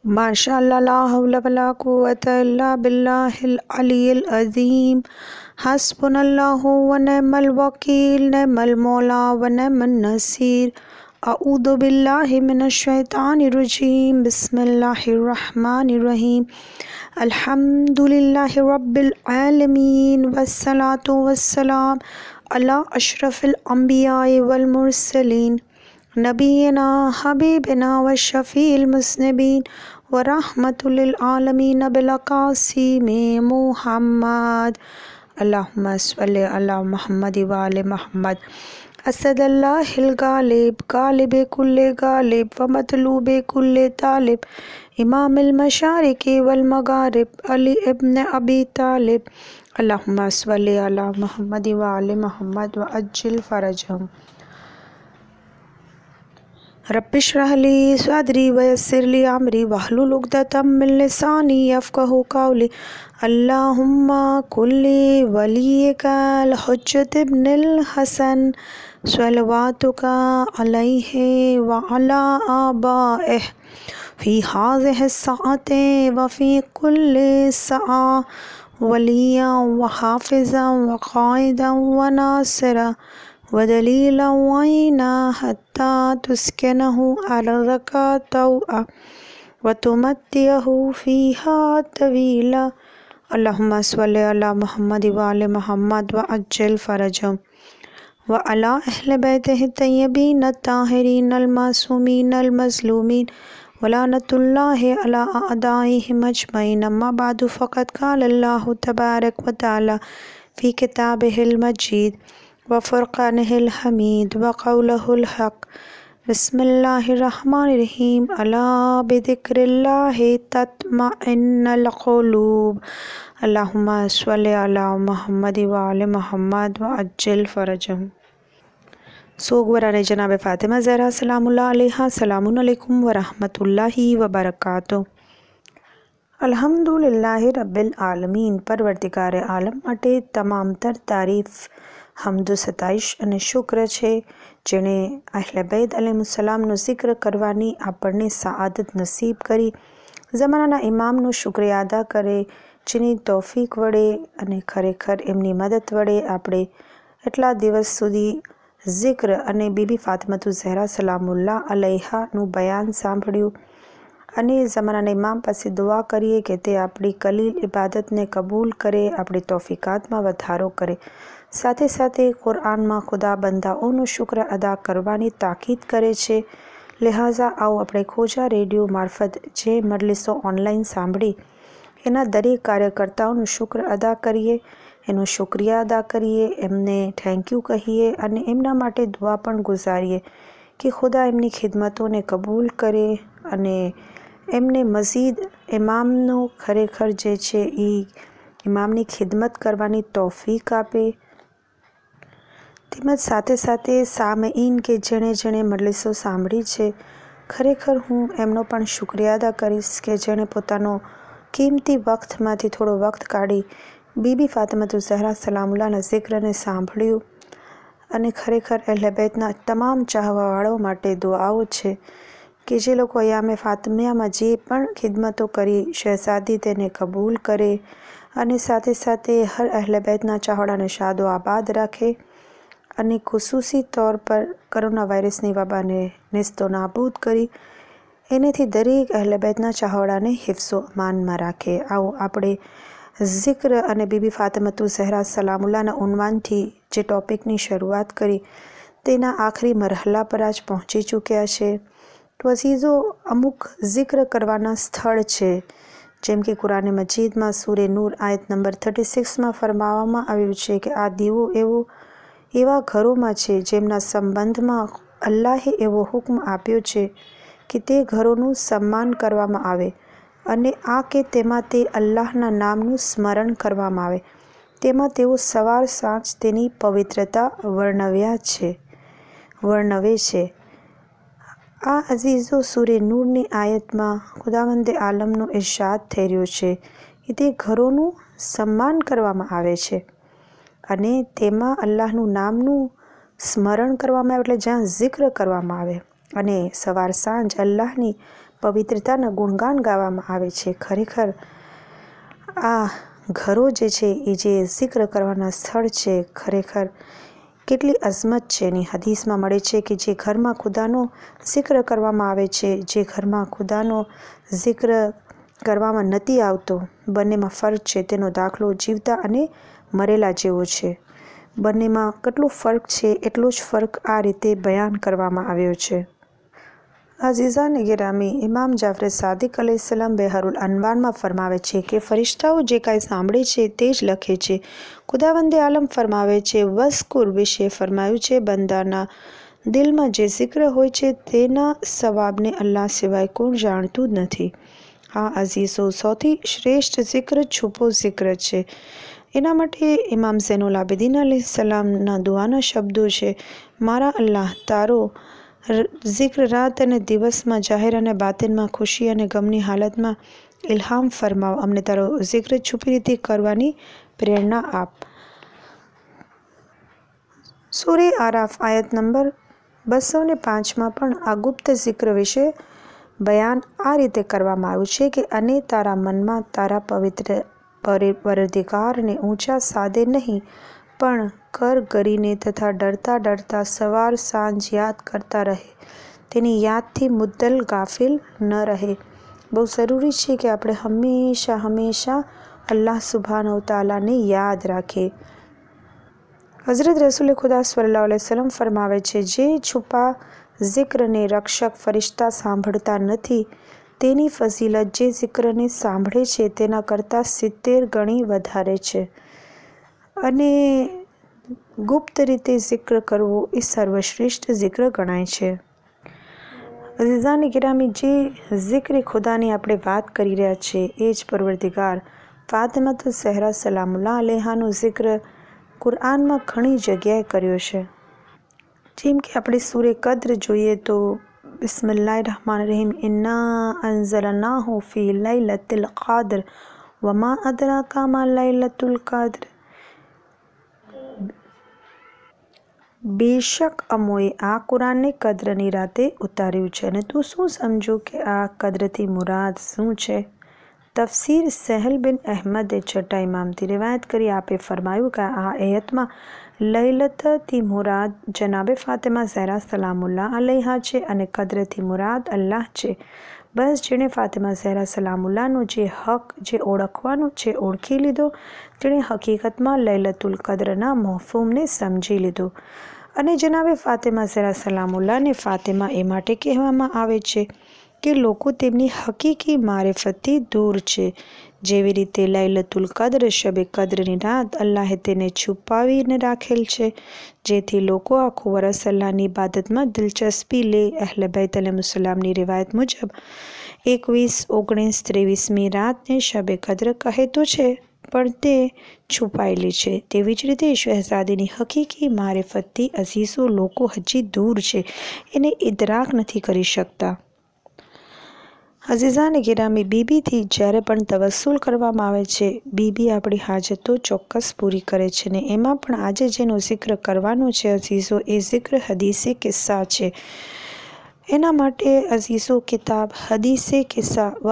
माशाअल्लाह ला हौला वला कुव्वता इल्ला बिल्लाहिल अलिय्यिल अज़ीम। हस्बुनल्लाहु व निअमल वकील, निअमल मौला व निअमन नसीर। अऊज़ु बिल्लाहि मिनश शैतानिर रजीम। बिस्मिल्लाहिर रहमानिर रहीम। अल्हम्दुलिल्लाहि रब्बिल आलमीन वस्सलातु वस्सलाम अला अशरफिल अंबियाइ वल मुरसलीन नबीना हबीबिना व शफील मुज़निबीन व रहमतुल आलमीन बिल क़ासिम मुहम्मद। अल्लाहुम्मा सल्लि अला मुहम्मद व आले मुहम्मद। असदल्लाहिल गालिब, गालिबे कुल्ले गालिब व मतलूबे कुल्ले तालिब, इमामिल मशारिक़ि वल मगारिब, अली इब्न अबी तालिब। अल्लाहुम्मा सल्लि अला मुहम्मद व आले मुहम्मद व अज्जिल फ़रजहुम। रब्बिश्रह ली सदरी व यस्सिर ली अमरी वहलुल उक़दतम मिन लिसानी यफ़क़हू क़ौली। अल्लाहुम्मा कुल्ली वलिय्यिकल हुज्जत इब्निल हसन स्वलवातुका अलैहि व अला आबाइहि फ़ी हाज़िहिस सअति व फ़ी कुल्लि सअ वलिय्यन व हाफ़िज़न व क़ाइदन व नासिरन व दलीलन व ईना हत्ता तुस्किनहु अर्ज़का तौअ व तुमत्तिअहु फ़ीहा तवीला। अल्लाहुम्मा सल्लि अला मुहम्मद व आले मुहम्मद व अज्जिल फ़रजहुम व अला अहले बैतिहि तय्यबीन अत्ताहिरीन अल-मासूमीन अल-मज़लूमीन व लानतुल्लाहि अला अअदाइहिम अजमईन। अम्मा बादु फ़क़द क़ाल अल्लाहु तबारक व तआला फ़ी किताबिहिल मजीद व फ़ुरक़ानिहिल हमीद व क़ौलुहुल हक़। बिस्मिल्लाहिर रहमानिर रहीम। अला बिज़िक्रिल्लाहि तत्मइन्नुल क़ुलूब। अल्लाहुम्मा सल्लि अला मुहम्मद व आले मुहम्मद व अज्जिल फ़रजहुम। सोगवराने जनाब फ़ातिमा ज़हरा सलामुल्लाह अलैहा। सलामुन अलैकुम व रहमतुल्लाहि व बरकातुहू। अल्हम्दुलिल्लाहि रब्बिल आलमीन। परवरदिगार आलम માટે તમામ તર તારીફ, હમ્દ સતાઈશ અને શુક્ર છે, જેણે અહલે બૈત અલૈહિસ્સલામનો જિક્ર કરવાની આપણને સઆદત નસીબ કરી। ज़मानाના ઇમામનો શુક્રિયા અદા કરે, જેની તૌફીક વડે અને ખરેખર એમની મદદ વડે આપણે એટલા દિવસ સુધી જિક્ર અને બીબી ફાતિમતુ ઝહરા સલામુલ્લાહ અલૈહાનું બયાન સાંભળ્યું અને ज़मानाના ઇમામ પાસે દુઆ કરીએ કે તે આપણી કલીલ ઇબાદતને કબૂલ કરે, આપણી તૌફીકાતમાં વધારો કરે। સાથે સાથે કુરઆનમાં ખુદા બંદાઓનો શુક્ર અદા કરવાની તાકીદ કરે છે। લિહાઝા આવો આપણે ખોજા રેડિયો મારફત જે મજલિસો ઓનલાઈન સાંભળી એના દરેક કાર્યકર્તાઓનું શુક્ર અદા કરીએ, એનો શુક્રિયા અદા કરીએ, એમને થેન્ક યુ કહીએ અને એમના માટે દુઆ પણ ગુજારીએ કે ખુદા એમની ખિદમતોને કબૂલ કરે અને એમને મઝીદ ઇમામનો ખરેખર જે છે એ ઇમામની ખિદમત કરવાની તૌફીક આપે। તેમજ સાથે સાથે સામઈન કે જેણે જેણે મજલિસો સાંભળી છે, ખરેખર હું એમનો પણ શુક્રિયા અદા કરીશ કે જેણે પોતાનો કિંમતી વક્તમાંથી થોડો વક્ત કાઢી બીબી ફાતિમતુ ઝહરા સલામુલ્લાહના જિક્રને સાંભળ્યું અને ખરેખર અહલે બૈતના તમામ ચાહવાવાળાઓ માટે દુઆઓ છે કે જે લોકો અયામે ફાતિમિયામાં જે પણ ખિદમતો કરી, શહેઝાદી તેને કબૂલ કરે અને સાથે સાથે હર અહલે બૈતના ચાહવાળાને શાદો આબાદ રાખે અને ખુસૂસી તौर પર કોરોના વાયરસની વબાને નેસ્તો નાબૂદ કરી એનેથી દરેક અહલે બૈતના ચાહવાળાને હિફ્ઝો અમાનમાં રાખે। આવો આપણે જિક્ર અને બીબી ફાતિમતુ ઝહરા સલામુલ્લાહના ઉન્વાનથી જે ટૉપિકની શરૂઆત કરી તેના આખરી મરહલા પર આજ પહોંચી ચૂક્યા છે। તો અઝીઝો, અમુક જિક્ર કરવાના સ્થળ છે, જેમ કે કુરાન મજીદમાં સૂરે નૂર આયત નંબર 36માં ફરમાવવામાં આવ્યું છે કે આ દીવો એવા ઘરોમાં છે જેમના સંબંધમાં અલ્લાહે એવો હુક્મ આપ્યો છે કે તે ઘરોનું સન્માન કરવામાં આવે અને આ કે તેમાં તે અલ્લાહના નામનું સ્મરણ કરવામાં આવે, તેમાં તેઓ સવાર સાંજ તેની પવિત્રતા વર્ણવે છે। આ અઝીઝો સૂરે નૂરની આયતમાં ખુદાવંદે આલમનો ઇરશાદ થઈ રહ્યો છે કે તે ઘરોનું સન્માન કરવામાં આવે છે અને તેમાં અલ્લાહનું નામનું સ્મરણ કરવામાં આવે, એટલે જ્યાં જિક્ર કરવામાં આવે અને સવાર સાંજ અલ્લાહની પવિત્રતાના ગુણગાન ગાવામાં આવે છે. ખરેખર આ ઘરો જે છે એ જે જિક્ર કરવાના સ્થળ છે, ખરેખર કેટલી અઝમત છે. એની હદીસમાં મળે છે કે જે ઘરમાં ખુદાનો જિક્ર કરવામાં આવે છે, જે ઘરમાં ખુદાનો જિક્ર કરવામાં નથી આવતો, બંનેમાં ફરક છે. તેનો દાખલો જીવતા અને મરેલા જેવો છે. બંનેમાં કેટલો ફરક છે, એટલો જ ફરક આ રીતે બયાન કરવામાં આવ્યો છે. અઝીઝાન ગિરામી, ઇમામ જાફર સાદિક અલૈહિસ્સલામ બહેરુલ અનવારમાં ફરમાવે છે કે ફરિશ્તાઓ જે કાંઈ સાંભળે છે તે જ લખે છે. ખુદાવંદે આલમ ફરમાવે છે, વસ્કુર વિશે ફરમાયું છે, બંદાના દિલમાં જે જિક્ર હોય છે તેના સવાબને અલ્લાહ સિવાય કોણ જાણતું જ નથી. આ અઝીઝો, સૌથી શ્રેષ્ઠ જિક્ર છુપો જિક્ર છે. એના માટે ઇમામ ઝૈનુલ આબિદીન અલૈહિસ્સલામના દુઆના શબ્દો છે, મારા અલ્લાહ, તારો જિક્ર રાત અને દિવસમાં, જાહેર અને બાતિનમાં, ખુશી અને ગમની હાલતમાં ઇલ્હામ ફરમાવ. અમને તારો જિક્ર છુપી રીતે કરવાની પ્રેરણા આપ. સૂરે આરાફ આયત નંબર 205માં પણ આ ગુપ્ત જિક્ર વિશે બયાન આ રીતે કરવામાં આવ્યું છે કે અને તારા મનમાં તારા પવિત્ર પરવરદિગારને ઊંચા સાદે નહીં પણ કર કરીને તથા ડરતા ડરતા સવાર સાંજ યાદ કરતા રહે. તેની યાદથી મુદ્દલ ગાફિલ ન રહે. બહુ જરૂરી છે કે આપણે હંમેશા અલ્લાહ સુબ્હાનહુ તઆલાને યાદ રાખીએ. હઝરત રસૂલ ખુદા સલ્લલ્લાહુ અલૈહિ વસલ્લમ ફરમાવે છે, જે છુપા જિક્રને રક્ષક ફરિશ્તા સાંભળતા નથી તેની ફઝીલત જે જિક્રને સાંભળે છે તેના કરતાં 70 ગણી વધારે છે. અને ગુપ્ત રીતે જિક્ર કરવો એ સર્વશ્રેષ્ઠ જિક્ર ગણાય છે. અઝીઝાન ગિરામી, જે જિક્ર ખુદાની આપણે વાત કરી રહ્યા છીએ એ જ પરવરદિગાર ફાતિમાતુઝ ઝહરા સલામુલ્લાહ અલૈહાનો જિક્ર કુરઆનમાં ઘણી જગ્યાએ કર્યો છે. જેમ કે આપણે સૂરે કદ્ર જોઈએ તો બિસ્મિલ્લાહિર્રહમાનિર્રહીમ, ઇન્ના અંઝલનાહુ ફી લૈલતિલ કદ્ર વમા અદરાકા મા લૈલતુલ કદ્ર. બેશક અમોએ આ કુરાનને કદ્રની રાતે ઉતાર્યું છે અને તું શું સમજો કે આ કદ્રથી મુરાદ શું છે? તફસીર સહેલ બિન અહેમદે છઠ્ઠા ઇમામથી રિવાયત કરી. આપે ફરમાયું કે આ આયતમાં લૈલતથી મુરાદ જનાબે ફાતિમા ઝહરા સલામુલ્લાહ અલૈહા છે અને કદ્રથી મુરાદ અલ્લાહ છે. બસ જેણે ફાતિમા ઝહરા સલામુલ્લાહનો જે હક જે ઓળખવાનો છે ઓળખી લીધો, તેણે હકીકતમાં લૈલતુલ કદ્રના મફહૂમને સમજી લીધો. અને જનાબે ફાતિમા ઝહરા સલામુલ્લાહને ફાતિમા એ માટે કહેવામાં આવે છે કે લોકો તેમની હકીકી મારિફતથી દૂર છે. જેવી રીતે લૈલતુલ કદ્ર શબે કદ્રની રાત અલ્લાહે તેને છુપાવીને રાખેલ છે જેથી લોકો આખું વરસ અલ્લાહની ઇબાદતમાં દિલચસ્પી લે. અહલે બૈત અલૈહિસ્સલામની રિવાયત મુજબ 21, 19, 23મી રાતને શબે કદ્ર કહે તો છે પણ તે છુપાયેલી છે. તેવી જ રીતે શહેઝાદીની હકીકી મારિફતથી અઝીઝો લોકો હજી દૂર છે, એને ઇદરાક નથી કરી શકતા. અઝીઝાન ગિરામી, બીબીથી જ્યારે પણ તવસ્સુલ કરવામાં આવે છે, બીબી આપણી હાજતો ચોક્કસ પૂરી કરે છે ને એમાં પણ આજે જેનો જિક્ર કરવાનો છે અઝીઝો, એ જિક્ર હદીસે કિસ્સા છે. એના માટે અઝીઝો કિતાબ હદીસે કિસ્સા વ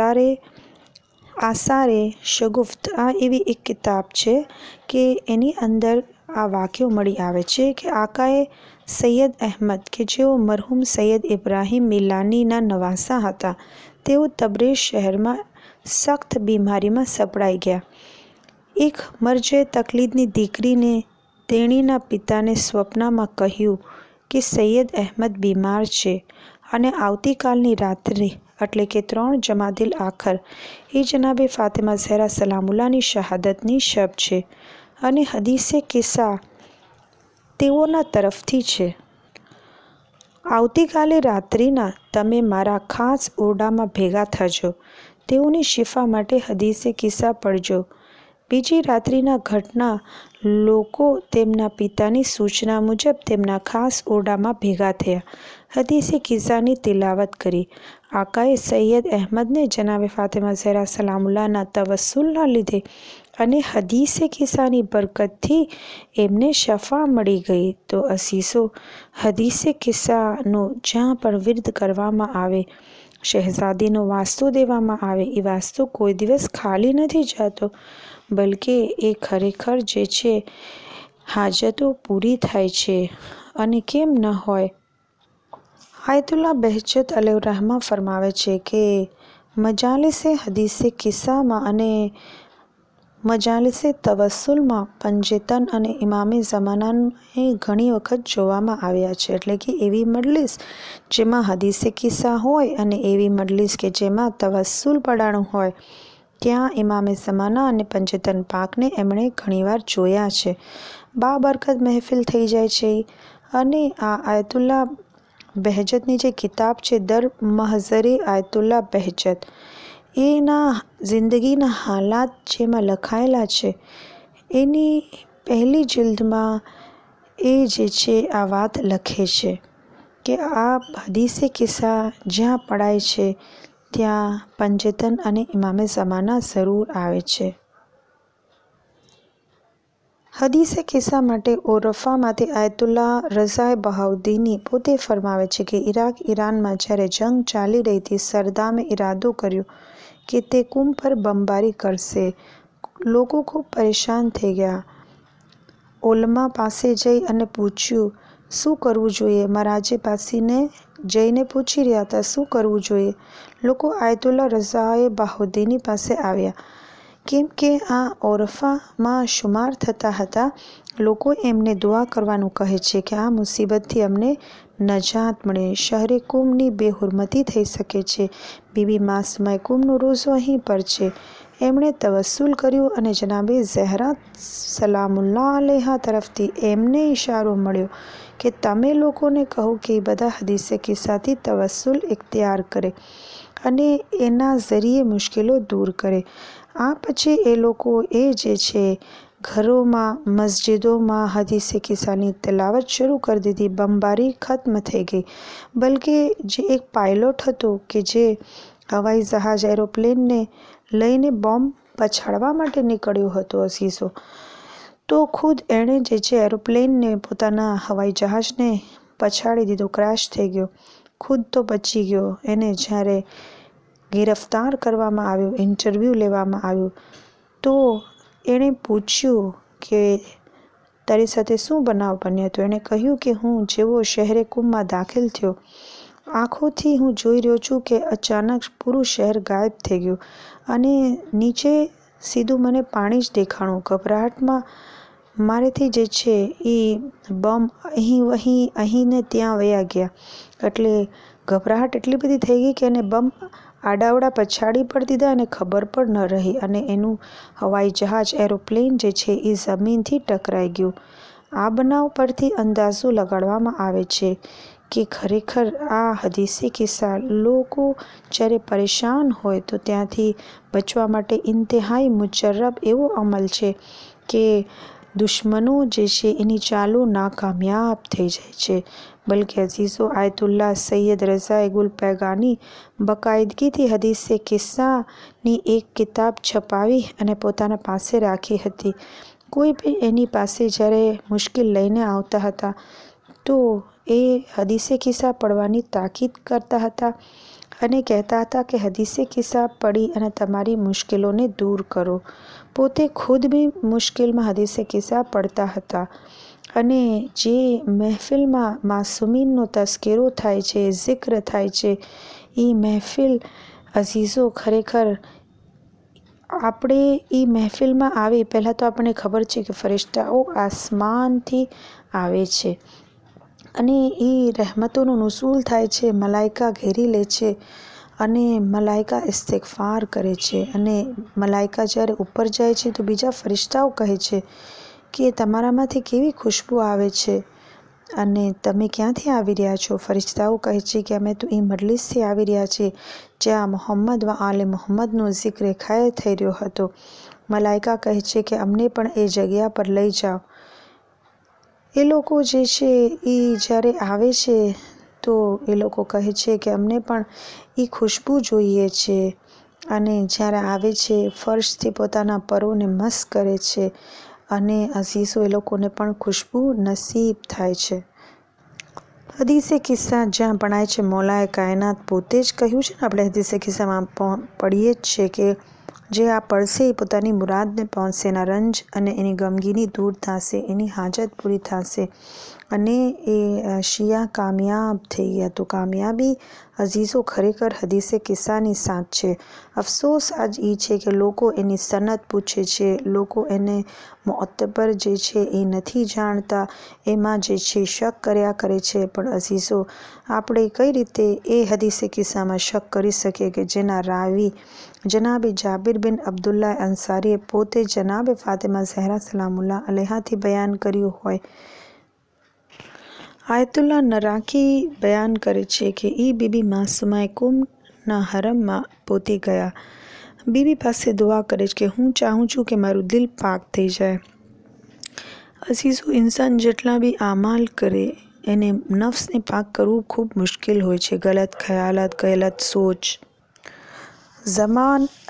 આસારે શગુફ્ત આ એવી એક કિતાબ છે કે એની અંદર આ વાક્યો મળી આવે છે કે આકાએ સૈયદ અહેમદ કે જેઓ મરહૂમ સૈયદ ઇબ્રાહીમ મિલાનીના નવાસા હતા, તેઓ તબરેઝ શહેરમાં સખ્ત બીમારીમાં સપડાઈ ગયા. એક મરજે તકલીદની દીકરીને તેણીના પિતાને સ્વપ્નમાં કહ્યું કે સૈયદ અહેમદ બીમાર છે અને આવતીકાલની રાત્રે એટલે કે 3 જમાદિલ આખર એ જનાબે ફાતિમા ઝહરા સલામુલ્લાહની શહાદતની શબ છે અને હદીસે કિસ્સા તેઓના તરફથી છે. આવતીકાલે રાત્રિના તમે મારા ખાસ ઓરડામાં ભેગા થજો. તેઓની શિફા માટે હદીસે કિસ્સા પડજો. બીજી રાત્રિના ઘટના લોકો તેમના પિતાની સૂચના મુજબ તેમના ખાસ ઓરડામાં ભેગા થયા. હદીસે કિસ્સાની તિલાવત કરી. આકાએ સૈયદ અહેમદને જનાબે ફાતિમા ઝહરા સલામુલ્લાહના તવસ્સુલના લીધે અને હદીસે કિસ્સાની બરકતથી એમને શફા મળી ગઈ. તો અસીસો, હદીસે કિસ્સાનો જ્યાં પણ વિર્દ કરવામાં આવે શહેઝાદીનો વાસ્તુ દેવામાં આવે એ વાસ્તુ કોઈ દિવસ ખાલી નથી જતો, બલકે એ ખરેખર જે છે હાજતો પૂરી થાય છે. અને કેમ ન હોય? આયતુલ્લાહ બહેજત અલૈહિર્રહમા ફરમાવે છે કે મજાલિસે હદીસે કિસ્સામાં અને મજાલિસે તવસ્સુલમાં પંજેતન અને ઇમામે ઝમાનાને ઘણી વખત જોવામાં આવ્યા છે. એટલે કે એવી મજલિસ જેમાં હદીસે કિસ્સા હોય અને એવી મજલિસ કે જેમાં તવસ્સુલ પડાણું હોય, ત્યાં ઇમામે ઝમાના અને પંજેતન પાકને એમણે ઘણીવાર જોયા છે. બાબરકત મહેફિલ થઈ જાય છે. અને આ આયતુલ્લાહ બહેજતની જે કિતાબ છે દર મહઝરે આયતુલ્લાહ બહેજત, એના જિંદગીના હાલાત જેમાં લખાયેલા છે, એની પહેલી જિલ્દમાં એ જે છે આ વાત લખે છે કે આ હદીસે કિસ્સા જ્યાં પડાય છે ત્યાં પંજેતન અને ઇમામે ઝમાના જરૂર આવે છે. હદીસે કિસ્સા માટે ઓરફામાંથી આયતુલ્લાહ રઝાએ બહાઉદ્દીની પોતે ફરમાવે છે કે ઇરાક ઈરાનમાં જ્યારે જંગ ચાલી રહી હતી, સરદામે ઇરાદો કર્યો કે તે કુમ પર બમબારી કરશે. લોકો ખૂબ પરેશાન થઈ ગયા. ઉલમા પાસે જઈ અને પૂછ્યું શું કરવું જોઈએ? મહારાજે પાસીને જઈને પૂછી રહ્યા હતા શું કરવું જોઈએ? લોકો આયતુલ્લાહ રઝાએ બહાઉદ્દીની પાસે આવ્યા. કેમ કે આ ઓરફામાં શુમાર થતા હતા, લોકો એમને દુઆ કરવાનું કહે છે કે આ મુસીબતથી અમને નજાત મળે. શહેરે કુમની બેહુરમતી થઈ શકે છે. બીબી માસુમા કુમનો રોઝો અહીં પર છે. એમણે તવસ્સુલ કર્યું અને જનાબે ઝહરા સલામુલ્લાહ અલૈહા તરફથી એમને ઇશારો મળ્યો કે તમે લોકોને કહો કે એ બધા હદીસે કિસ્સાથી તવસ્સુલ ઇખ્તિયાર કરે અને એના ઝરીએ મુશ્કેલો દૂર કરે. આ પછી એ લોકો એ જે છે ઘરોમાં, મસ્જિદોમાં હદીસે કિસ્સાની તિલાવત શરૂ કરી દીધી. બમબારી ખત્મ થઈ ગઈ. બલકે જે એક પાયલોટ હતો કે જે હવાઈ જહાજ એરોપ્લેનને લઈને બોમ્બ પછાડવા માટે નીકળ્યો હતો અઝીઝો, તો ખુદ એણે જે છે એરોપ્લેનને પોતાના હવાઈ જહાજને પછાડી દીધો, ક્રેશ થઈ ગયો. ખુદ તો બચી ગયો. એને જ્યારે ગિરફ્તાર કરવામાં આવ્યો, ઇન્ટરવ્યૂ લેવામાં આવ્યું, તો એણે પૂછ્યું કે તારી સાથે શું બનાવ બન્યો? તો એણે કહ્યું કે હું જેવો શહેરે કુમમાં દાખલ થયો, આંખોથી હું જોઈ રહ્યો છું કે અચાનક પૂરું શહેર ગાયબ થઈ ગયું અને નીચે સીધું મને પાણી જ દેખાણું. ગભરાટમાં મારેથી જે છે એ બમ અહીં ને ત્યાં વયા ગયા. એટલે ગભરાટ એટલી બધી થઈ ગઈ કે એને બમ આડાવડા પછાડી પણ દીધા અને ખબર પણ ન રહી અને એનું હવાઈ જહાજ એરોપ્લેન જે છે એ જમીનથી ટકરાઈ ગયું. આ બનાવ પરથી અંદાજો લગાડવામાં આવે છે કે ખરેખર આ હદીસે કિસ્સા લોકો જ્યારે પરેશાન હોય તો ત્યાંથી બચવા માટે ઇન્તહાઈ મુજર્રબ એવો અમલ છે કે દુશ્મનો જે છે એની ચાલો નાકામયાબ થઈ જાય છે. બલકે અઝીઝો આયતુલ્લાહ સૈયદ રઝાએ ગુલ પૈગાની બાકાયદગીથી હદીસે કિસ્સાની એક કિતાબ છપાવી અને પોતાના પાસે રાખી હતી. કોઈ બી એની પાસે જ્યારે મુશ્કેલ લઈને આવતા હતા તો એ હદીસે કિસ્સા પડવાની તાકીદ કરતા હતા અને કહેતા હતા કે હદીસે કિસ્સા પડી અને તમારી મુશ્કેલોને દૂર કરો. પોતે ખુદ બી મુશ્કેલમાં હદીસે કિસ્સા પડતા હતા. અને જે મહેફિલમાં માસૂમીનનો તસ્કરો થાય છે, જિક્ર થાય છે, એ મહેફિલ અઝીઝો ખરેખર આપણે એ મહેફિલમાં આવે પહેલાં તો આપણને ખબર છે કે ફરિશ્તાઓ આસમાનથી આવે છે અને એ રહેમતોનું નુઝૂલ થાય છે. મલાઈકા ઘેરી લે છે અને મલાઈકા ઇસ્તિગફાર કરે છે અને મલાઈકા જ્યારે ઉપર જાય છે તો બીજા ફરિશ્તાઓ કહે છે કે તમારામાંથી કેવી ખુશ્બુ આવે છે અને તમે ક્યાંથી આવી રહ્યા છો? ફરિશ્તાઓ કહે છે કે અમે તો એ મજલિસથી આવી રહ્યા છીએ જ્યાં મોહમ્મદ વ આલે મોહમ્મદનો જિક્ર ખૈર થઈ રહ્યો હતો. મલાઈકા કહે છે કે અમને પણ એ જગ્યા પર લઈ જાઓ. એ લોકો જે છે એ જ્યારે આવે છે તો એ લોકો કહે છે કે અમને પણ એ ખુશ્બુ જોઈએ છે અને જ્યારે આવે છે ફર્શથી પોતાના પરોને મસ કરે છે અને અઝીઝો એ લોકોને પણ ખુશ્બુ નસીબ થાય છે. હદીસે કિસ્સા જ્યાં ભણાય છે મૌલાએ કાયનાત પોતે જ કહ્યું છે ને, આપણે હદીસે કિસ્સામાં પઢીએ જ છે કે જે આ પડશે એ પોતાની મુરાદને પહોંચશે, એના રંજ અને એની ગમગીની દૂર થશે, એની હાજત પૂરી થશે અને એ શિયા કામયાબ થઈ ગયા. તો કામયાબી અઝીઝો ખરેખર હદીસે કિસ્સાની સાથ છે. અફસોસ આજ એ છે કે લોકો એની સનદ પૂછે છે, લોકો એને મોતબર જે છે એ નથી જાણતા, એમાં જે છે શક કર્યા કરે છે. પણ અઝીઝો, આપણે કઈ રીતે એ હદીસે કિસ્સામાં શક કરી શકીએ કે જેના રાવી જનાબે જાબિર બિન અબ્દુલ્લાહ અંસારીએ પોતે જનાબે ફાતિમા ઝહરા સલામુલ્લાહ અલૈહાથી બયાન કર્યું હોય. આયતુલ્લાહ નરાકી બયાન કરે છે કે એ બીબી માસુમાએ કુંભના હરમમાં પોતે ગયા. બીબી પાસે દુઆ કરે છે કે હું ચાહું છું કે મારું દિલ પાક થઈ જાય. અઝીઝો, ઇન્સાન જેટલા બી આમાલ કરે એને નફ્સને પાક કરવું ખૂબ મુશ્કેલ હોય છે. ગલત ખ્યાલાત, ગલત સોચ, ઝબાન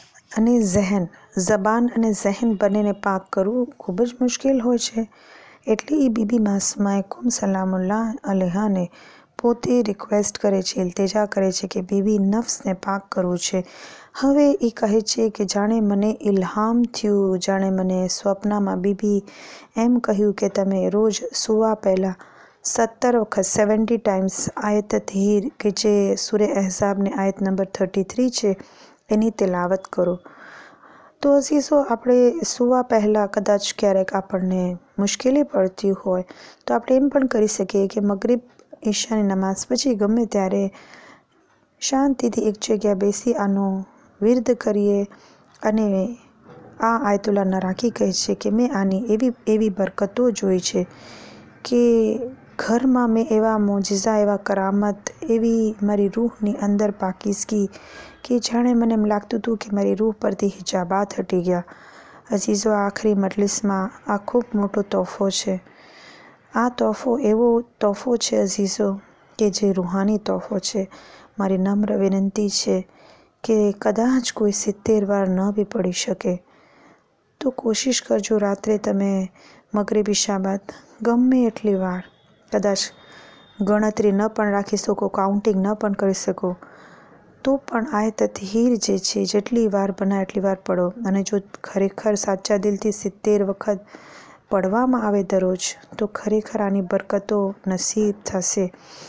અને ઝહેન બંનેને પાક કરવું ખૂબ જ મુશ્કેલ હોય છે. એટલે એ બીબી માસુમાએ કુમ સલામુલ્લાહ અલૈહાને પોતે રિક્વેસ્ટ કરે છે, ઇલ્તિજા કરે છે કે બીબી નફ્સને પાક કરવું છે. હવે એ કહે છે કે જાણે મને ઇલ્હામ થયું, જાણે મને સ્વપ્નમાં બીબી એમ કહ્યું કે તમે રોજ સૂવા પહેલાં 70 વખત 70 ટાઈમ્સ આયત તતહીર કે જે સૂરે અહેઝાબની આયત નંબર 33 છે એની તિલાવત કરો. તો અઝીઝો, આપણે સૂવા પહેલાં કદાચ ક્યારેક આપણને મુશ્કેલી પડતી હોય તો આપણે એમ પણ કરી શકીએ કે મગરિબ ઈશાની નમાઝ પછી ગમે ત્યારે શાંતિથી એક જગ્યાએ બેસી આનો વિર્દ કરીએ. અને આ આયતુલ્લાહ નરાકી કહે છે કે મેં આની એવી બરકતો જોઈ છે કે ઘરમાં મેં એવા મોજિઝા, એવા કરામત, એવી મારી રૂહની અંદર પાકીઝગી કે જાણે મને એમ લાગતું હતું કે મારી રૂહ પરથી હિજાબાત હટી ગયા. અઝીઝો, આખરી મજલિસમાં આ ખૂબ મોટો તોહફો છે. આ તોહફો એવો તોહફો છે અઝીઝો કે જે રૂહાની તોહફો છે. મારી નમ્ર વિનંતી છે કે કદાચ કોઈ 70 વાર ન બી પડી શકે તો કોશિશ કરજો રાત્રે તમે મગરિબ ઈશા બાદ ગમે એટલી વાર, કદાચ ગણતરી ન પણ રાખી શકો, કાઉન્ટિંગ ન પણ કરી શકો તો પણ આયત તતહીર જે છે જેટલી વાર બના એટલી વાર પડો. અને જો ખરેખર સાચા દિલથી 70 વખત પડવામાં આવે દરરોજ તો ખરેખર આની બરકતો નસીબ થશે.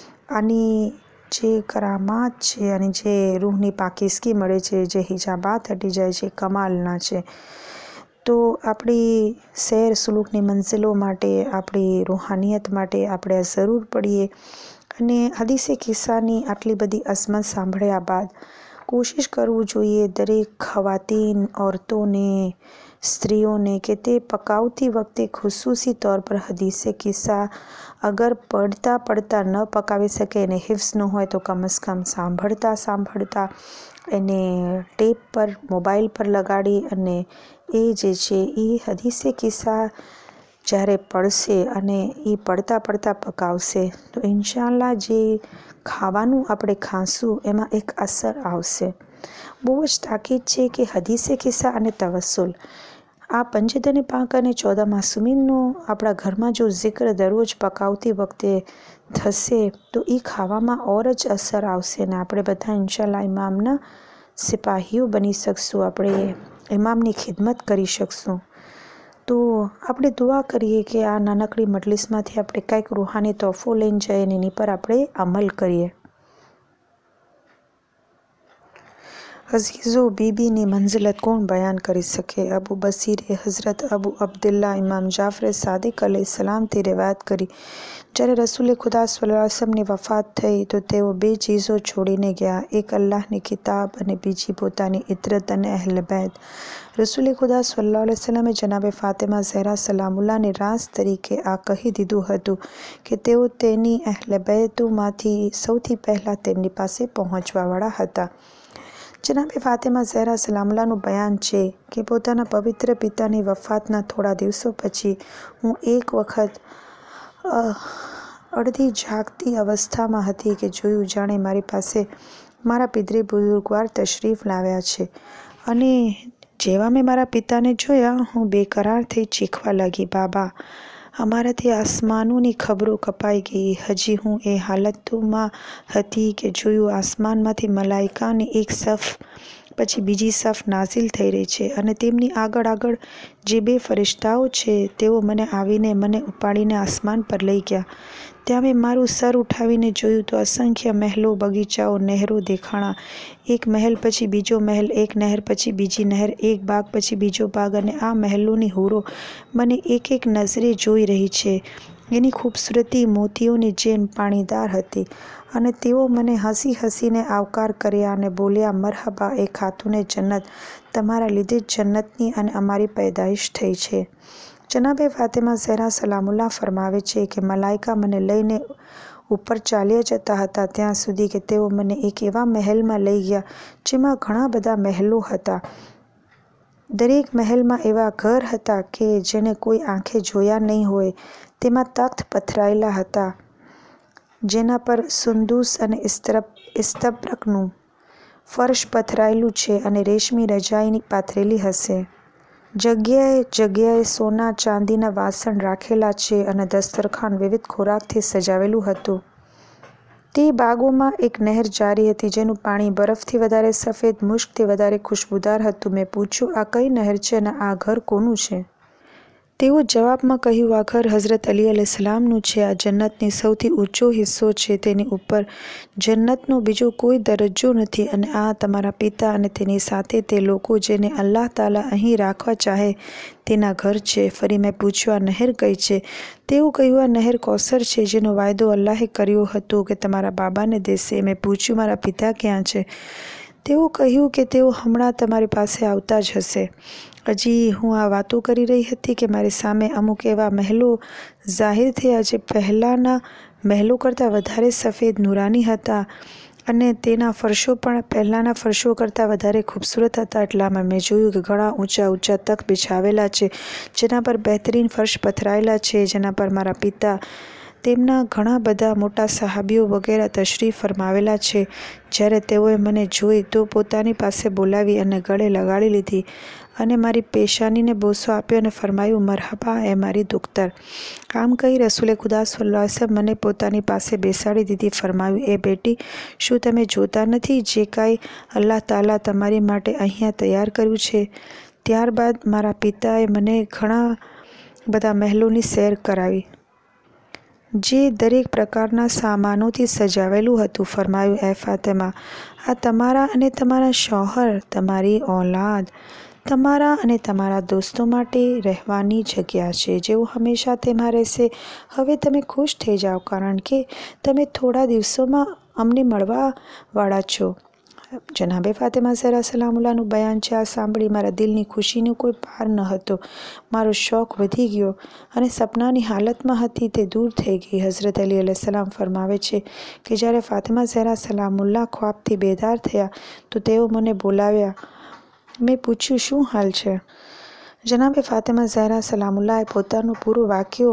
આની જે કરામાત છે, આની જે રૂહની પાકીઝગી મળે છે, જે હિજાબાત હટી જાય છે, કમાલના છે. તો આપણી સૈર સુલુકની મંઝિલો માટે, આપણી રૂહાનિયત માટે આપણે આ જરૂર પડીએ. અને હદીસે કિસ્સાની આટલી બધી અઝમત સાંભળ્યા બાદ કોશિશ કરવું જોઈએ દરેક ખવાતીન, ઓરતોને, સ્ત્રીઓને કે તે પકાવતી વખતે ખુસૂસી તौर પર હદીસે કિસ્સા અગર પડતા ન પકાવી શકે, એને હિફ્ઝ ન હોય તો કમ અઝ કમ સાંભળતા એને ટેપ પર, મોબાઈલ પર લગાડી અને એ જે છે એ હદીસે કિસ્સા જ્યારે પડશે અને એ પડતા પકાવશે તો ઇન્શાઅલ્લાહ જે ખાવાનું આપણે ખાશું એમાં એક અસર આવશે. બહુ જ તાકીદ છે કે હદીસે કિસ્સા અને તવસ્સુલ, આ પંજદને પાક અને 14 માસુમીનનો આપણા ઘરમાં જો જિક્ર દરરોજ પકાવતી વખતે થશે તો એ ખાવામાં ઓર જ અસર આવશે અને આપણે બધા ઇન્શાઅલ્લાહ ઇમામના સિપાહીઓ બની શકશું, આપણે ઇમામની ખિદમત કરી શકશું. તો આપણે દુઆ કરીએ કે આ નાનકડી મજલિસમાંથી આપણે કંઈક રૂહાની તોહફો લઈને જઈએ અને એની પર આપણે અમલ કરીએ. અઝીઝો, બીબીની મંઝિલત કોણ બયાન કરી શકે? અબુ બસીરે હઝરત અબુ અબ્દુલ્લાહ ઇમામ જાફર સાદિક અલૈહિસ્સલામથી riwayat કરી, જ્યારે રસૂલ ખુદા સલ્લલ્લાહુ અલૈહિ વસલ્લમની વફાત થઈ તો તેઓ 2 ચીજો છોડીને ગયા, એક અલ્લાહની કિતાબ અને બીજી પોતાની ઇત્રત અને અહેલ બેત. રસૂલ ખુદા સલ્લલ્લાહુ અલૈહિ વસલ્લમે જનાબે ફાતિમા ઝહરા સલામુલ્લાહને રાઝ તરીકે આ કહી દીધું હતું કે તેઓ તેની અહેલ બેતમાંથી સૌથી પહેલાં તેમની પાસે પહોંચવાવાળા હતા. જનાબે ફાતિમા ઝહરા સલામુલ્લાહનું બયાન છે કે પોતાના પવિત્ર પિતાની વફાતના થોડા દિવસો પછી હું એક વખત અડધી જાગતી અવસ્થામાં હતી કે જોયું જાણે મારી પાસે મારા પિતૃ બુઝુર્ગવાર તશરીફ લાવ્યા છે. અને જેવા મેં મારા પિતાને જોયા હું બેકરાર થઈ ચીખવા લાગી, બાબા! અમારાથી આસમાનોની ખબરો કપાઈ ગઈ. હજી હું એ હાલતમાં હતી કે જોયું આસમાનમાંથી મલાઈકાની એક સફ પછી બીજી સફ નાઝિલ થઈ રહી છે અને તેમની આગળ આગળ જે 2 ફરિશ્તાઓ છે તેઓ મને આવીને મને ઉપાડીને આસમાન પર લઈ ગયા. ત્યાં મેં મારું સર ઉઠાવીને જોયું તો અસંખ્ય મહેલો, બગીચાઓ, નહેરો દેખાણા. એક મહેલ પછી બીજો મહેલ, એક નહેર પછી બીજી નહેર, એક બાગ પછી બીજો બાગ, અને આ મહેલોની હૂરો મને એક એક નજરે જોઈ રહી છે. એની ખૂબસૂરતી મોતીઓની જેમ પાણીદાર હતી અને તેઓ મને હસી હસીને આવકાર કર્યા અને બોલ્યા, મરહબા એ ખાતુને જન્નત, તમારા લીધે જન્નતની અને અમારી પેદાઈશ થઈ છે. જનાબે ફાતિમા ઝહરા સલામુલ્લાહ ફરમાવે છે કે મલાઈકા મને લઈને ઉપર ચાલ્યા જતા હતા ત્યાં સુધી કે તેઓ મને એક એવા મહેલમાં લઈ ગયા જેમાં ઘણા બધા મહેલો હતા. દરેક મહેલમાં એવા ઘર હતા કે જેને કોઈ આંખે જોયા નહીં હોય. તેમાં તખ્ત પથરાયેલા હતા જેના પર સુંદૂસ અને ઇસ્તબ્રકનું ફર્શ પથરાયેલું છે અને રેશમી રજાઈની પાથરેલી હશે. જગ્યાએ જગ્યાએ સોના ચાંદીના વાસણ રાખેલા છે અને દસ્તરખાન વિવિધ ખોરાકથી સજાવેલું હતું. તે બાગોમાં એક નહેર જારી હતી જેનું પાણી બરફથી વધારે સફેદ, મુશ્કથી વધારે ખુશ્બુદાર હતું. મેં પૂછ્યું, આ કઈ નહેર છે અને આ ઘર કોનું છે? તેઓ જવાબમાં કહ્યું, આ ઘર હઝરત અલી અલૈહિસ્સલામનું છે. આ જન્નતની સૌથી ઊંચો હિસ્સો છે. તેની ઉપર જન્નતનો બીજો કોઈ દરજ્જો નથી અને આ તમારા પિતા અને તેની સાથે તે લોકો જેને અલ્લાહ તાલા અહીં રાખવા ચાહે તેના ઘર છે. ફરી મેં પૂછ્યું, આ નહેર કઈ છે? તેઓ કહ્યું, આ નહેર કૌસર છે જેનો વાયદો અલ્લાહે કર્યો હતો કે તમારા બાબાને દેશે. મેં પૂછ્યું, મારા પિતા ક્યાં છે? તેઓ કહ્યું કે તેઓ હમણાં તમારી પાસે આવતા જ હશે. હજી હું આ વાતો કરી રહી હતી કે મારી સામે અમુક એવા મહેલો જાહેર થયા જે પહેલાંના મહેલો કરતાં વધારે સફેદ નૂરાની હતા અને તેના ફર્શો પણ પહેલાંના ફર્શો કરતાં વધારે ખૂબસૂરત હતા. એટલામાં મેં જોયું કે ઘણા ઊંચા ઊંચા તખ્ત બિછાવેલા છે જેના પર બહેતરીન ફર્શ પથરાયેલા છે, જેના પર મારા પિતા, તેમના ઘણા બધા મોટા સહાબીઓ વગેરે તશરીફ ફરમાવેલા છે. જ્યારે તેઓએ મને જોઈ તો પોતાની પાસે બોલાવી અને ગળે લગાડી લીધી અને મારી પેશાનીને બોસો આપ્યો અને ફરમાયું, મરહબા એ મારી દુખ્તર. આમ કહી રસૂલે ખુદા સલ્લલ્લાહુ અલૈહિ વસલ્લમ મને પોતાની પાસે બેસાડી દીધી. ફરમાયું, એ બેટી, શું તમે જોતા નથી જે કાંઈ અલ્લાહ તાલા તમારી માટે અહીંયા તૈયાર કર્યું છે? ત્યારબાદ મારા પિતાએ મને ઘણા બધા મહેલોની સૈર કરાવી જે દરેક પ્રકારના સામાનોથી સજાવેલું હતું. ફરમાયું, એ ફાતિમા, આ તમારા અને તમારા શૌહર, તમારી ઔલાદ, તમારા અને તમારા દોસ્તો માટે રહેવાની જગ્યા છે. જેઓ હંમેશા તેમાં રહેશે. હવે તમે ખુશ થઈ જાઓ કારણ કે તમે થોડા દિવસોમાં અમને મળવા વાળા છો. જનાબે ફાતિમા ઝહરા સલામુલ્લાહનું બયાન છે. આ સાંભળી મારા દિલની ખુશીનો કોઈ પાર ન હતો. મારો શોખ વધી ગયો અને સપનાની હાલતમાં હતી તે દૂર થઈ ગઈ. હઝરત અલી અલૈહિસ્સલામ ફરમાવે છે કે જ્યારે ફાતિમા ઝહરા સલામુલ્લાહ ખ્વાબથી બેદાર થયા તો તેઓ મને બોલાવ્યા. મેં પૂછ્યું, શું હાલ છે? જનાબે ફાતિમા ઝહરા સલામુલ્લાહે પોતાનું પૂરું વાક્યો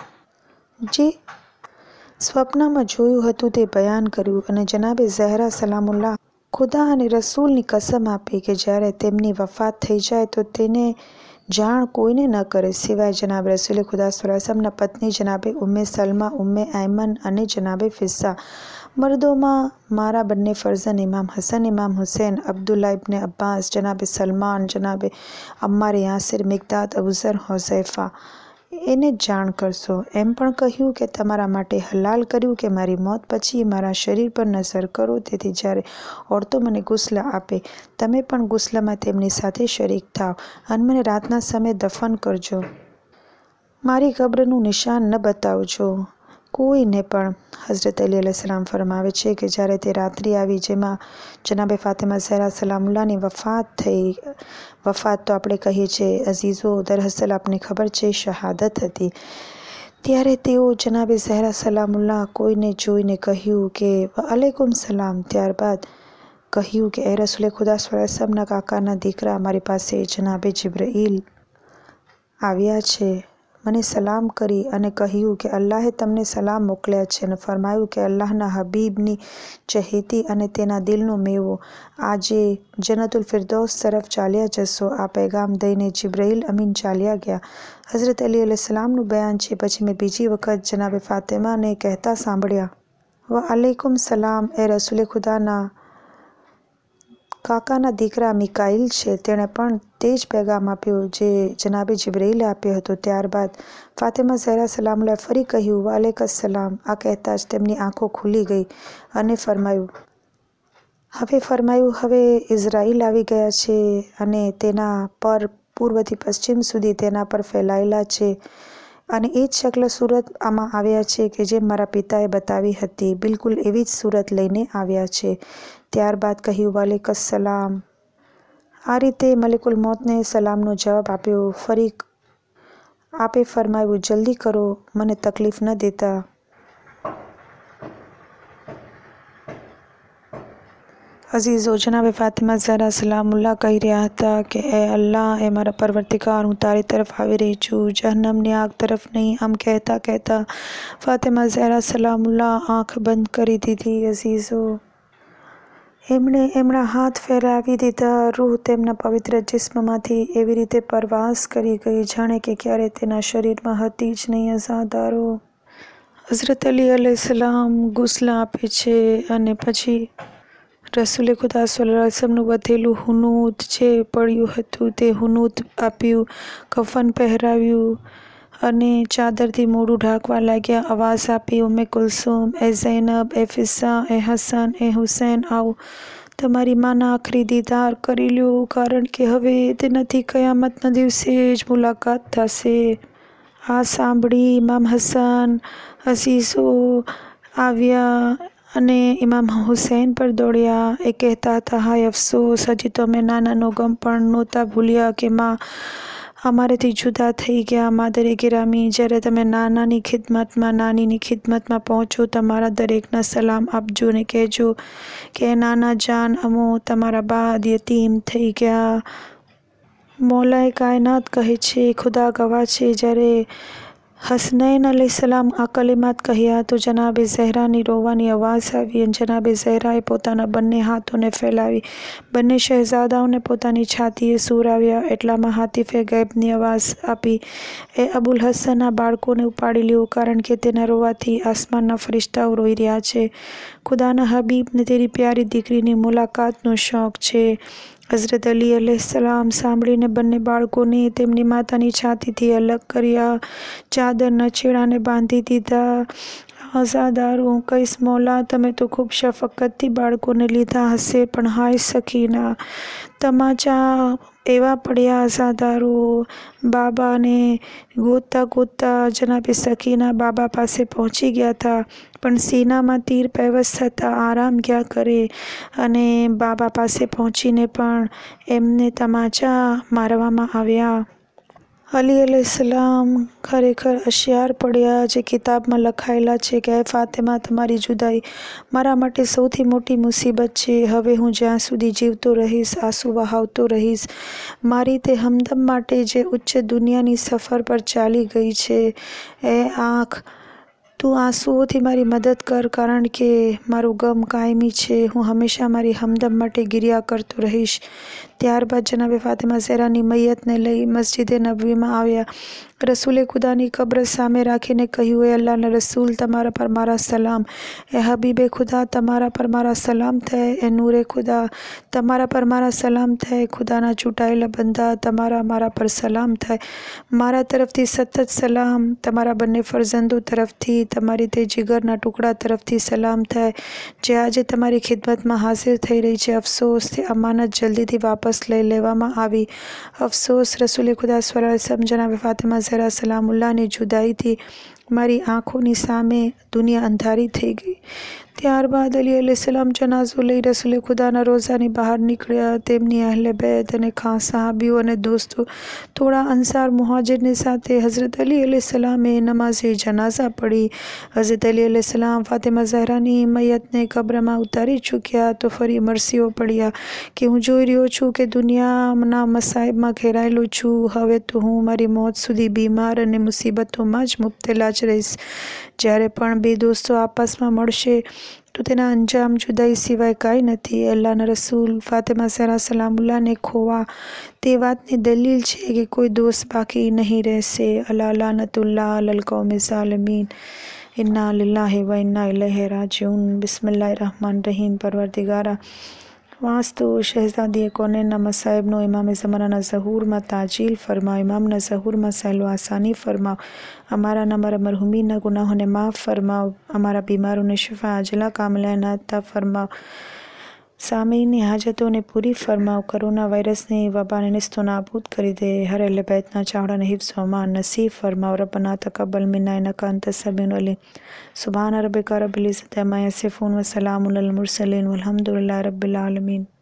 જે સ્વપ્નમાં જોયું હતું તે બયાન કર્યું અને જનાબે ઝહરા સલામુલ્લાહ ખુદા અને રસૂલની કસમ આપી કે જ્યારે તેમની વફાત થઈ જાય તો તેને જાણ કોઈને ન કરે સિવાય જનાબ રસૂલ ખુદા સલ્લલ્લાહુ અલૈહિ વસલ્લમના પત્ની જનાબે ઉમ્મે સલમા, ઉમ્મે આયમન અને જનાબે ફિસ્સા. મર્દોમાં મારા બંને ફરઝન Imam Hasan, Imam Hussain, Abdullah Ibne Abbas, જનાબે સલમાન, જનાબે Ammar Yasir, Miqdad, Abuzar, Huzaifa એને જાણ કરશો. એમ પણ કહ્યું કે તમારા માટે હલાલ કર્યું કે મારી મોત પછી મારા શરીર પર નજર કરો તેથી જ્યારે ઓરતો મને ગુસ્લ આપે તમે પણ ગુસ્લમાં તેમની સાથે શરીક થાવ અને મને રાતના સમયે દફન કરજો. મારી કબ્રનું નિશાન ન બતાવજો કોઈને પણ. હઝરત અલી અલૈહિસ્સલામ ફરમાવે છે કે જ્યારે તે રાત્રિ આવી જેમાં જનાબે ફાતિમા ઝહરા સલામુલ્લાહની વફાત થઈ, વફાત તો આપણે કહીએ છીએ અઝીઝો, દરઅસલ આપને ખબર છે શહાદત હતી, ત્યારે તેઓ જનાબે ઝહરા સલામુલ્લાહ કોઈને જોઈને કહ્યું કે વઅલૈકુમ સલામ. ત્યારબાદ કહ્યું કે એ રસૂલે ખુદા સલ્લલ્લાહુ અલૈહિ વસલ્લમના કાકાના દીકરા, મારી પાસે જનાબે જિબ્રાઈલ આવ્યા છે. મને સલામ કરી અને કહ્યું કે અલ્લાહે તમને સલામ મોકલ્યા છે અને ફરમાયું કે અલ્લાહના હબીબની ચહેતી અને તેના દિલનો મેવો આજે જન્નતુલ ફિરદૌસ તરફ ચાલ્યા જશો। આ પૈગામ દઈને જિબ્રાઈલ અમીન ચાલ્યા ગયા। હઝરત અલી અલૈહિસ્સલામનું બયાન છે, પછી મેં બીજી વખત જનાબે ફાતિમાને કહેતા સાંભળ્યા, વઅલૈકુમ સલામ, એ રસૂલે ખુદાના કાકાના દીકરા મિકાઈલ છે। તેણે પણ તે જ પૈગામ આપ્યો જે જનાબે જિબ્રાઈલે આપ્યો હતો। ત્યારબાદ ફાતિમા ઝહરા સલામુલ્લાહ ફરી કહ્યું, વઅલૈકસલામ। આ કહેતા જ તેમની આંખો ખુલી ગઈ અને હવે ઇઝરાઈલ આવી ગયા છે અને તેના પર પૂર્વથી પશ્ચિમ સુધી તેના પર ફેલાયેલા છે અને એ જ શક્લ સૂરત આમાં આવ્યા છે કે જે મારા પિતાએ બતાવી હતી, બિલકુલ એવી જ સૂરત લઈને આવ્યા છે। ત્યારબાદ કહ્યું, વઅલૈકસલામ। આ રીતે મલિકુલ મૌતને સલામનો જવાબ આપ્યો। ફરી આપે ફરમાવ્યું, જલ્દી કરો, મને તકલીફ ન દેતા। અઝીઝો, જનાબે ફાતિમા ઝહરા સલામુલ્લાહ કહી રહ્યા હતા કે એ અલ્લાહ, એ મારા પરવર્તિગાર, હું તારી તરફ આવી રહી છું, જહન્નમની આગ તરફ નહીં। આમ કહેતા કહેતા ફાતિમા ઝહરા સલામુલ્લાહ આંખ બંધ કરી દીધી। અઝીઝો, એમણે એમના હાથ ફેલાવી દીધા। રૂહ તેમના પવિત્ર જિસ્મમાંથી એવી રીતે પરવાસ કરી ગઈ જાણે કે ક્યારે તેના શરીરમાં હતી જ નહીં। અઝાદારો, હઝરત અલી અલૈહિસ્સલામ ગુસ્લા આપે છે અને પછી રસૂલે ખુદા સલ્લલ્લાહુ અલૈહિ વસલ્લમનું વધેલું હુનૂત જે પડ્યું હતું તે હુનૂત આપ્યું, કફન પહેરાવ્યું અને ચાદરથી મોઢું ઢાંકવા લાગ્યા। આવાઝ આપી, ઉમ્મે કુલસુમ, એ ઝૈનબ, એ ફિસ્સા, એ હસન, એ હુસૈન, આવો તમારી માના આખરી દીદાર કરી લ્યો, કારણ કે હવે તેનાથી કયામતના દિવસે જ મુલાકાત થશે। આ સાંભળી ઇમામ હસન અઝીઝો આવ્યા અને ઇમામ હુસૈન પર દોડ્યા। એ કહેતા હતા, હાય અફસોસ, હજી તો અમે નાનાનો ગમ પણ નહોતા ભૂલ્યા કે માં અમારેથી જુદા થઈ ગયા। માદરે ગિરામી, જ્યારે તમે નાનાની ખિદમતમાં, નાનીની ખિદમતમાં પહોંચો, તમારા દરેકના સલામ આપજો અને કહેજો કે નાના જાન, અમો તમારા બાદ યતીમ થઈ ગયા। મૌલાએ કાયનાત કહે છે, ખુદા ગવાહ છે, જ્યારે હસનૈન અલૈહિસ્સલામ આ કલિમાત કહ્યા તો જનાબે ઝહરાની રોવાની આવાઝ આવી અને જનાબે ઝહરાએ પોતાના બંને હાથોને ફેલાવી બંને શહેઝાદાઓને પોતાની છાતીએ સુવરાવ્યા। એટલામાં હાતિફે ગૈબની આવાઝ આપી, એ અબુલ હસન, આ બાળકોને ઉપાડી લ્યો, કારણ કે તેના રોવાથી આસમાનના ફરિશ્તાઓ રોઈ રહ્યા છે। ખુદાના હબીબને તેરી પ્યારી દીકરીની મુલાકાતનો શોખ છે। હઝરત અલી અલૈહિસ્સલામ સાંભળીને બંને બાળકોને તેમની માતાની છાતીથી અલગ કર્યા, ચાદરના છેડાને બાંધી દીધા। અઝાદારો, હું કહીશ, મૌલા, તમે તો ખૂબ શફકતથી બાળકોને લીધા હશે, પણ હાય સકીના, તમાચા એવા પડ્યા। અઝાદારો, બાબાને ગોતતા ગોતતા જનાબે સકીના બાબા પાસે પહોંચી ગયા હતા, પણ સીનામાં તીર પૈવસ્ત થતાં આરામ ગયા કરે અને બાબા પાસે પહોંચીને પણ એમને તમાચા મારવામાં આવ્યા। અલી અલૈહિસ્સલામ ખરેખર હોશિયાર પડ્યા, જે કિતાબમાં લખાયેલા છે કે હે ફાતિમા, તમારી જુદાઈ મારા માટે સૌથી મોટી મુસીબત છે। હવે હું જ્યાં સુધી જીવતો રહીશ, આંસુ વહાવતો રહીશ મારી તે હમદમ માટે જે ઉચ્ચ દુનિયાની સફર પર ચાલી ગઈ છે। એ આંખ, તું આંસુઓથી મારી મદદ કર, કારણ કે મારું ગમ કાયમી છે। હું હંમેશા મારી હમદમ માટે ગિરિયા કરતો રહીશ। ત્યારબાદ જનાબે ફાતિમા ઝહરાની મૈયતને લઈ મસ્જિદે નબવીમાં આવ્યા। રસૂલે ખુદાની કબ્ર સામે રાખીને કહ્યું, એ અલ્લાહના રસૂલ, તમારા પર મારા સલામ। એ હબીબે ખુદા, તમારા પર મારા સલામ થાય। એ નૂરે ખુદા, તમારા પર મારા સલામ થાય। ખુદાના ચૂંટાયેલા બંદા, તમારા મારા પર સલામ થાય। મારા તરફથી સતત સલામ। તમારા બંને ફરજંદો તરફથી, તમારી તે જીગરના ટુકડા તરફથી સલામ થાય જે આજે તમારી ખિદમતમાં હાજર થઈ રહી છે। અફસોસ, તે અમાનત જલ્દીથી વાપસ લઈ લેવામાં આવી। અફસોસ, રસૂલે ખુદા સલ્લલ્લાહુ અલૈહિ વસલ્લમ જનાબે ફાતિમા ઝહરા સલામુલ્લાહની જુદાઈથી મારી આંખોની સામે દુનિયા અંધારી થઈ ગઈ। ત્યારબાદ અલી અલૈહિસ્સલામ જનાઝો લઈ રસૂલે ખુદાના રોઝાની બહાર નીકળ્યા. તેમની અહેલે બેત અને ખાસ સહાબીઓ અને દોસ્તો, થોડા અંસાર મુહાજિરની સાથે હઝરત અલી અલૈહિસ્સલામે નમાઝે જનાઝા પઢી. હઝરત અલી અલૈહિસ્સલામ ફાતિમા ઝહરાની મૈયતને કબ્રમાં ઉતારી ચૂક્યા તો ફરી મરસીઓ પડ્યા કે હું જોઈ રહ્યો છું કે દુનિયાના મસાઈબમાં ઘેરાયેલો છું. હવે તો હું મારી મોત સુધી બીમાર અને મુસીબતોમાં જ મુબતલા જ રહીશ. જ્યારે પણ બે દોસ્તો આપસમાં મળશે તો તેના અંજામ જુદાઈ સિવાય કાંઈ નથી. અલ્લાહના રસૂલ ફાતિમા ઝહરા સલામુલ્લાહને ખોવા તે વાતની દલીલ છે કે કોઈ દોસ્ત બાકી નહીં રહેશે. અલા લાનતુલ્લાહ અલલ કૌમિ ઝાલિમીન. ઇન્ના લિલ્લાહિ વ ઇન્ના ઇલૈહિ રાજીઉન. બિસ્મિલ્લાહિર રહેમાનિર રહીમ. પરવરદિગારા, વાસ્તુ શહેઝાદી કોનેનના મસાઈબનો ઇમામે ઝમાનાના ઝહૂરમાં તાજીલ ફરમાવ. ઇમામના ઝહૂરમાં સહેલો આસાની ફરમાવ. અમારાના અમારા મરહુમીના ગુનાહોને માફ ફરમાવ. અમારા બીમારોને શિફા આજલા કામિલા અતા ફરમાવ. સામીની હાજતોને પૂરી ફરમાવ. કોરોના વાયરસની વબાને નિસ્તો નાબૂદ કરી દે. હર અહલે बैतના ચાવડાને હિફ્ઝ વ અમાન નસીબ ફરમાવ. રબ્બના તકબ્બલ મિન્ના ઇન્નકા અંતસ સમીઉલ અલીમ. સુબ્હાન રબ્बिका रब्बिल इज़्ज़ति अम्मा यसिफून व सलामुन अलल मुरसलीन वल्हम्दुलिल्लाहि रब्बिल आलमीन.